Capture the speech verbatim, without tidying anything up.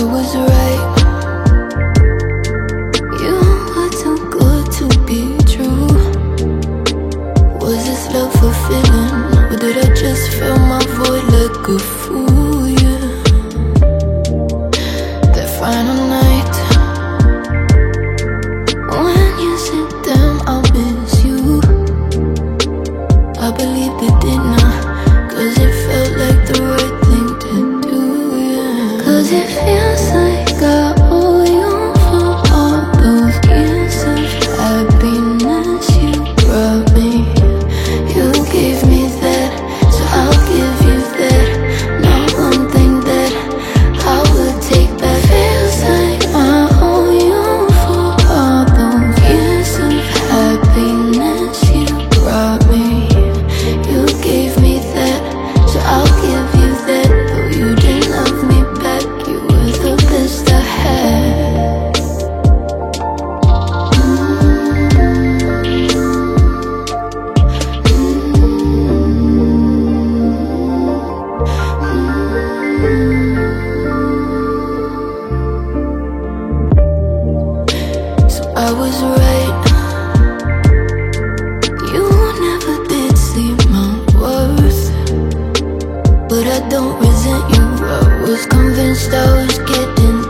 I was right. You were too good to be true. Was this love fulfilling, or did I just fill my void like a fool? Yeah. That final night when you said, damn, I'll miss you, I believed it, didn't I? Cause it felt like the right thing to do, yeah. Cause it feels like I owe you for all those years of happiness you brought me. You gave me that, so I'll give you that. Not one thing that I would take back. Feels like I owe you for all those years of happiness you brought me. You gave me that, so I'll give you that. Though you didn't love me back, you were the best I had. So I was right. You never did see my worth, but I don't resent you. I was convinced I was getting